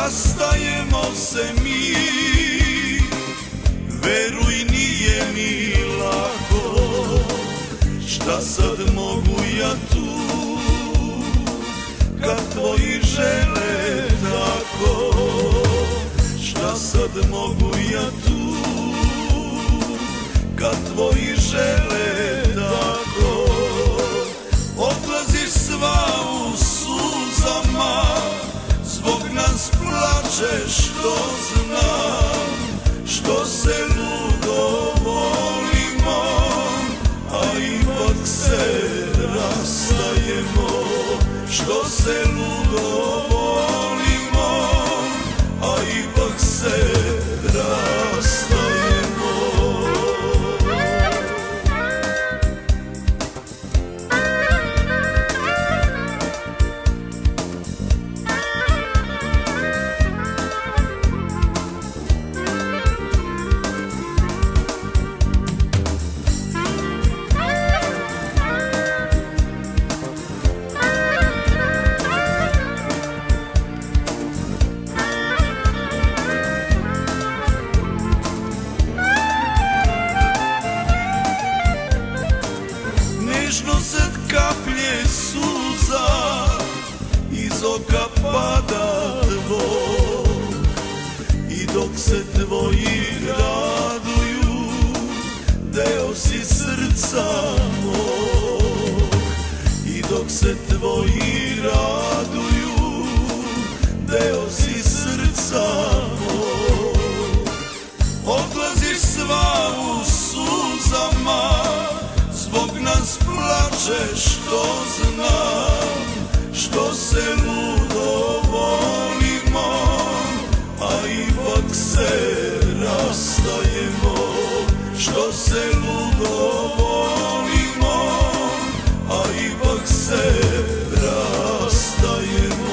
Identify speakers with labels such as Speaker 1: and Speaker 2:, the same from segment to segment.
Speaker 1: rastajemo se mi, veruj nije mi lako, šta sad mogu ja tu, kad tvoji žele tako, šta sad mogu ja tu, kad tvoji žele tako. Odlaziš sva u suzama, zbog nas plačeš, što znam, što se ludo volimo, a ipak se rastajemo, što se ludo volimo, a ipak se rastajemo. Nežno se kaplje suza, iz oka pada tvoj, i dok se tvoji raduju, deo si srca mog. I dok se tvoji raduju, deo si srca mog. Odlaziš sva u suzama, zbog nas plačeš, što znam, što se ludo volimo, a ipak se rastajemo, što se ludo volimo, a ipak se rastajemo.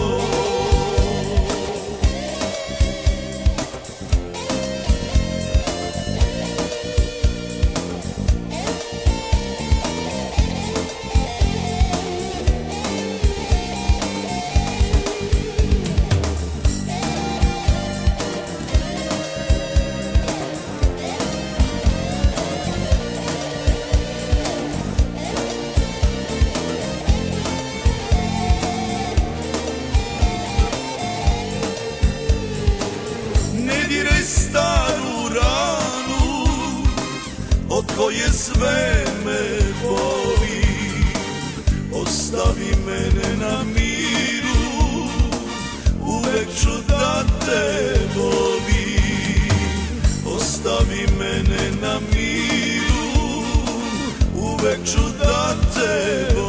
Speaker 1: Staru ranu, od koje sve me boli, ostavi mene na miru, uvek ću da te volim. Ostavi mene na miru, uvek ću da te volim.